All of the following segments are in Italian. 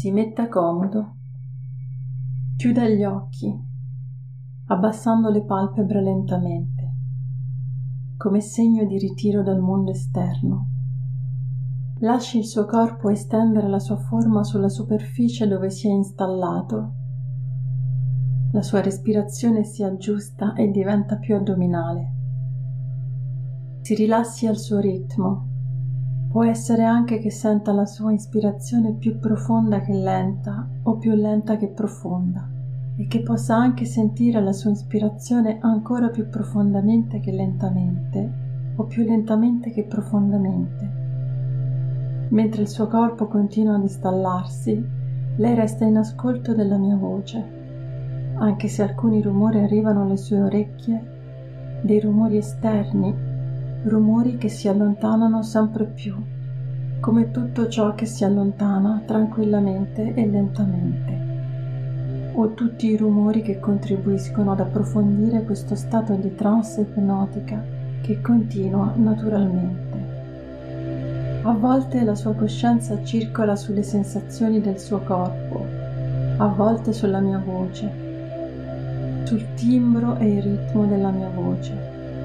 Si metta comodo, chiuda gli occhi, abbassando le palpebre lentamente, come segno di ritiro dal mondo esterno. Lasci il suo corpo estendere la sua forma sulla superficie dove si è installato. La sua respirazione si aggiusta e diventa più addominale. Si rilassi al suo ritmo. Può essere anche che senta la sua ispirazione più profonda che lenta o più lenta che profonda e che possa anche sentire la sua ispirazione ancora più profondamente che lentamente o più lentamente che profondamente. Mentre il suo corpo continua ad installarsi, lei resta in ascolto della mia voce, anche se alcuni rumori arrivano alle sue orecchie, dei rumori esterni, rumori che si allontanano sempre più, come tutto ciò che si allontana tranquillamente e lentamente, o tutti i rumori che contribuiscono ad approfondire questo stato di trance ipnotica che continua naturalmente. A volte la sua coscienza circola sulle sensazioni del suo corpo, a volte sulla mia voce, sul timbro e il ritmo della mia voce.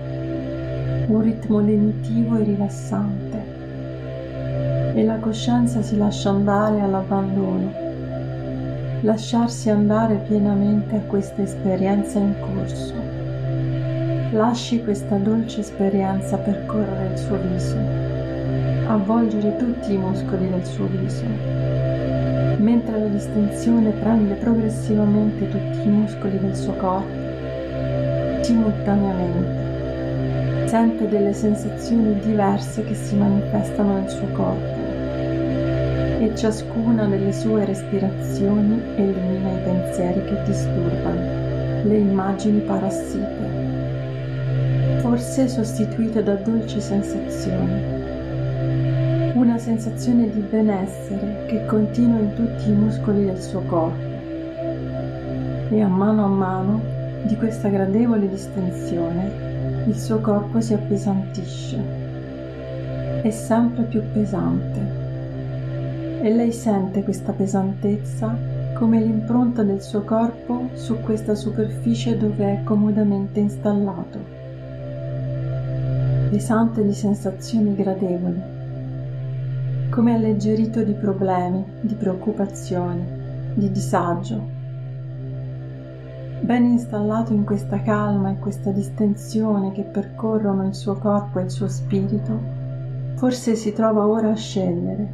Un ritmo lenitivo e rilassante, e la coscienza si lascia andare all'abbandono, lasciarsi andare pienamente a questa esperienza in corso. Lasci questa dolce esperienza percorrere il suo viso, avvolgere tutti i muscoli del suo viso, mentre la distensione prende progressivamente tutti i muscoli del suo corpo, simultaneamente. Sente delle sensazioni diverse che si manifestano nel suo corpo e ciascuna delle sue respirazioni elimina i pensieri che disturbano, le immagini parassite, forse sostituite da dolci sensazioni. Una sensazione di benessere che continua in tutti i muscoli del suo corpo e a mano di questa gradevole distensione il suo corpo si appesantisce, è sempre più pesante e lei sente questa pesantezza come l'impronta del suo corpo su questa superficie dove è comodamente installato, pesante di sensazioni gradevoli, come alleggerito di problemi, di preoccupazioni, di disagio. Ben installato in questa calma e questa distensione che percorrono il suo corpo e il suo spirito, forse si trova ora a scegliere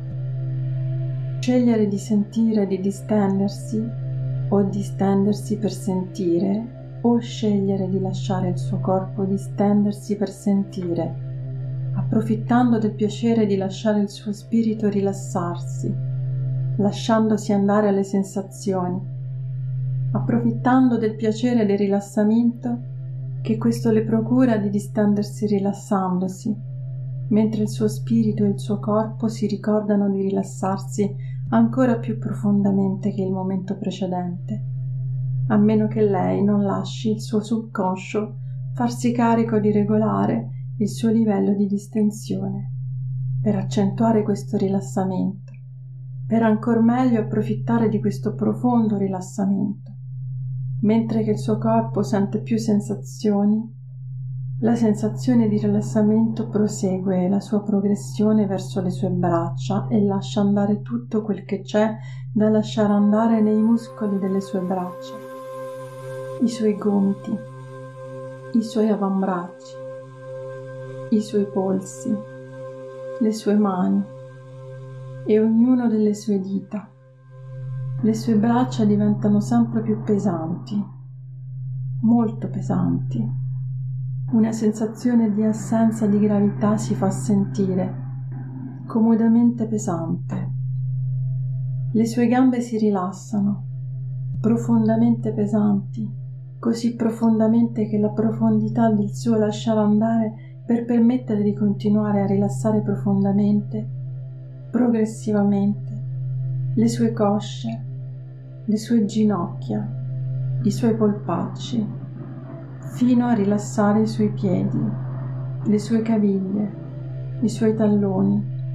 di sentire, di distendersi, o distendersi per sentire, o scegliere di lasciare il suo corpo distendersi per sentire, approfittando del piacere di lasciare il suo spirito rilassarsi, lasciandosi andare alle sensazioni, approfittando del piacere del rilassamento che questo le procura di distendersi rilassandosi, mentre il suo spirito e il suo corpo si ricordano di rilassarsi ancora più profondamente che il momento precedente, a meno che lei non lasci il suo subconscio farsi carico di regolare il suo livello di distensione, per accentuare questo rilassamento, per ancor meglio approfittare di questo profondo rilassamento. Mentre che il suo corpo sente più sensazioni, la sensazione di rilassamento prosegue la sua progressione verso le sue braccia e lascia andare tutto quel che c'è da lasciare andare nei muscoli delle sue braccia, i suoi gomiti, i suoi avambracci, i suoi polsi, le sue mani e ognuno delle sue dita. Le sue braccia diventano sempre più pesanti, molto pesanti. Una sensazione di assenza di gravità si fa sentire, comodamente pesante. Le sue gambe si rilassano, profondamente pesanti, così profondamente che la profondità del suo lasciare andare per permettere di continuare a rilassare profondamente, progressivamente, le sue cosce, le sue ginocchia, i suoi polpacci, fino a rilassare i suoi piedi, le sue caviglie, i suoi talloni,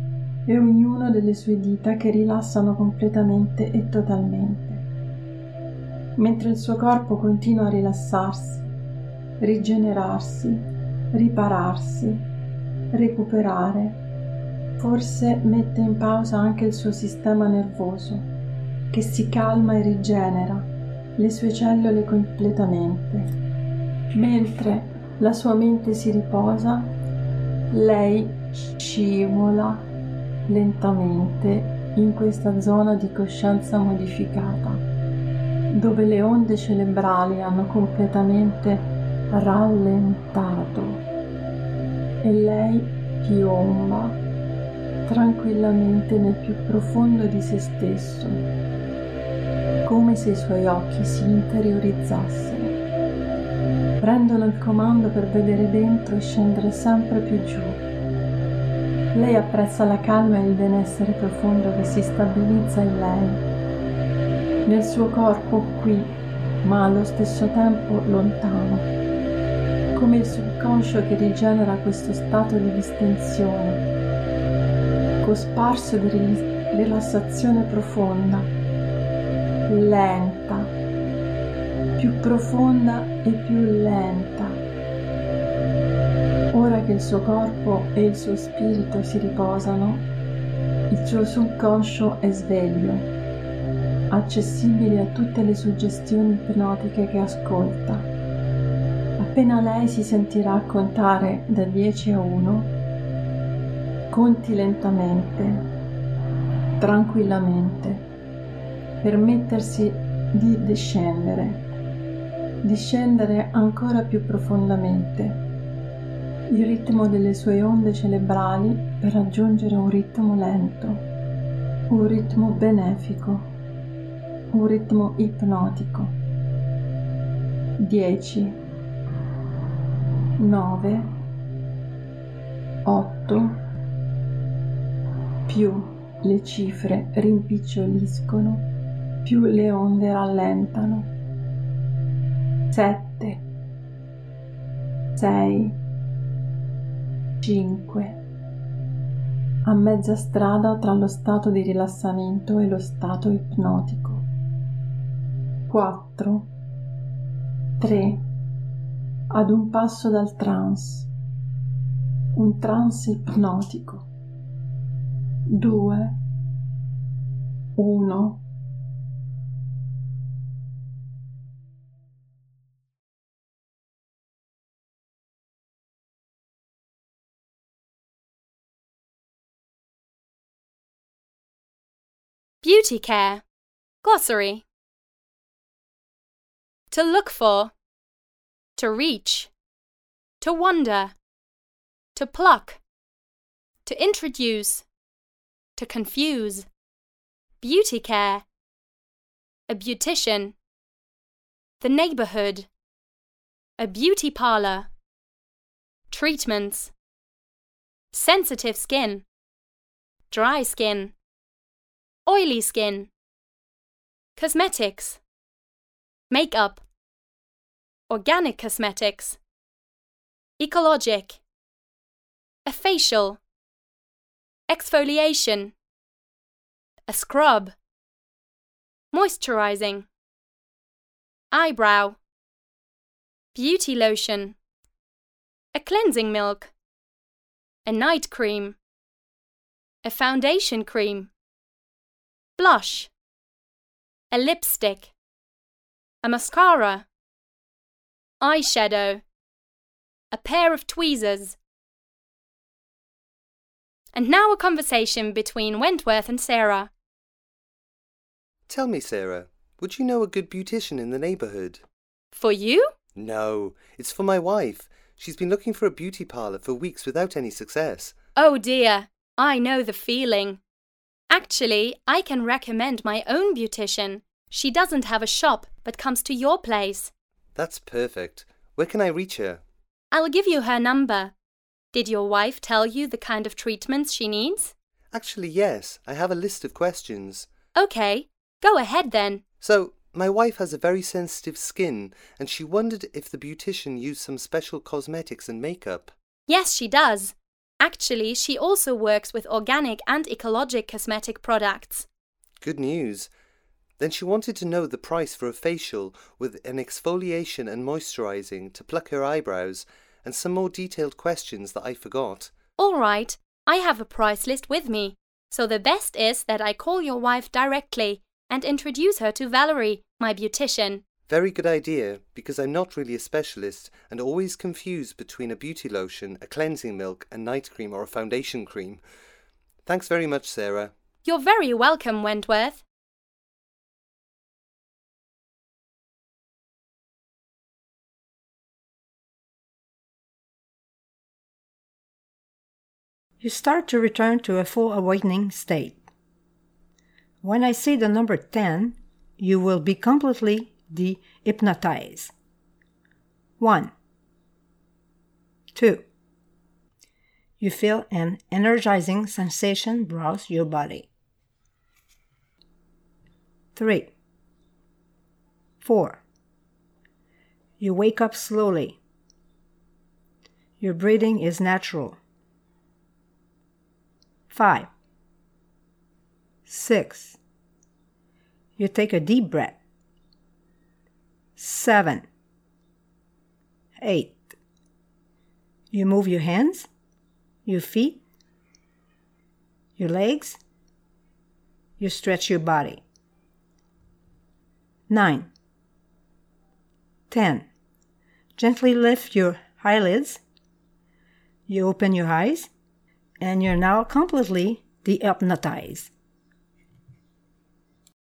e ognuno delle sue dita che rilassano completamente e totalmente. Mentre il suo corpo continua a rilassarsi, rigenerarsi, ripararsi, recuperare, forse mette in pausa anche il suo sistema nervoso, che si calma e rigenera le sue cellule completamente. Mentre la sua mente si riposa, lei scivola lentamente in questa zona di coscienza modificata, dove le onde cerebrali hanno completamente rallentato e lei piomba tranquillamente nel più profondo di se stesso, come se i suoi occhi si interiorizzassero, prendono il comando per vedere dentro e scendere sempre più giù. Lei apprezza la calma e il benessere profondo che si stabilizza in lei, nel suo corpo qui, ma allo stesso tempo lontano, come il subconscio che rigenera questo stato di distensione, cosparso di rilassazione profonda, lenta, più profonda e più lenta. Ora che il suo corpo e il suo spirito si riposano, il suo subconscio è sveglio, accessibile a tutte le suggestioni ipnotiche che ascolta. Appena lei si sentirà contare da 10 a 1, conti lentamente, tranquillamente, permettersi di discendere ancora più profondamente il ritmo delle sue onde cerebrali per raggiungere un ritmo lento, un ritmo benefico, un ritmo ipnotico. 10, 9, 8, più le cifre rimpiccioliscono, più le onde rallentano. 7, 6, 5. A mezza strada tra lo stato di rilassamento e lo stato ipnotico. 4, 3. Ad un passo dal trance, un trance ipnotico. 2, 1. Beauty care. Glossary. To look for, to reach, to wonder, to pluck, to introduce, to confuse. Beauty care. A beautician. The neighborhood. A beauty parlor. Treatments. Sensitive skin. Dry skin. Oily skin. Cosmetics. Makeup. Organic cosmetics. Ecologic. A facial. Exfoliation. A scrub. Moisturizing. Eyebrow. Beauty lotion. A cleansing milk. A night cream. A foundation cream. Blush. A lipstick. A mascara. Eyeshadow. A pair of tweezers. And now a conversation between Wentworth and Sarah. Tell me, Sarah, would you know a good beautician in the neighbourhood? For you? No, it's for my wife. She's been looking for a beauty parlour for weeks without any success. Oh dear, I know the feeling. Actually, I can recommend my own beautician. She doesn't have a shop, but comes to your place. That's perfect. Where can I reach her? I'll give you her number. Did your wife tell you the kind of treatments she needs? Actually, yes. I have a list of questions. Okay, go ahead then. So, my wife has a very sensitive skin, and she wondered if the beautician used some special cosmetics and makeup. Yes, she does. Actually, she also works with organic and ecologic cosmetic products. Good news. Then she wanted to know the price for a facial with an exfoliation and moisturising to pluck her eyebrows and some more detailed questions that I forgot. All right, I have a price list with me. So the best is that I call your wife directly and introduce her to Valerie, my beautician. Very good idea, because I'm not really a specialist and always confused between a beauty lotion, a cleansing milk, a night cream or a foundation cream. Thanks very much, Sarah. You're very welcome, Wentworth. You start to return to a full awakening state. When I say the number 10, you will be completely de-hypnotized. 1, 2. You feel an energizing sensation browse your body. 3, 4. You wake up slowly. Your breathing is natural. 5, 6. You take a deep breath. 7, 8. You move your hands, your feet, your legs. You stretch your body. 9, 10. Gently lift your eyelids. You open your eyes, and you're now completely de-hypnotized.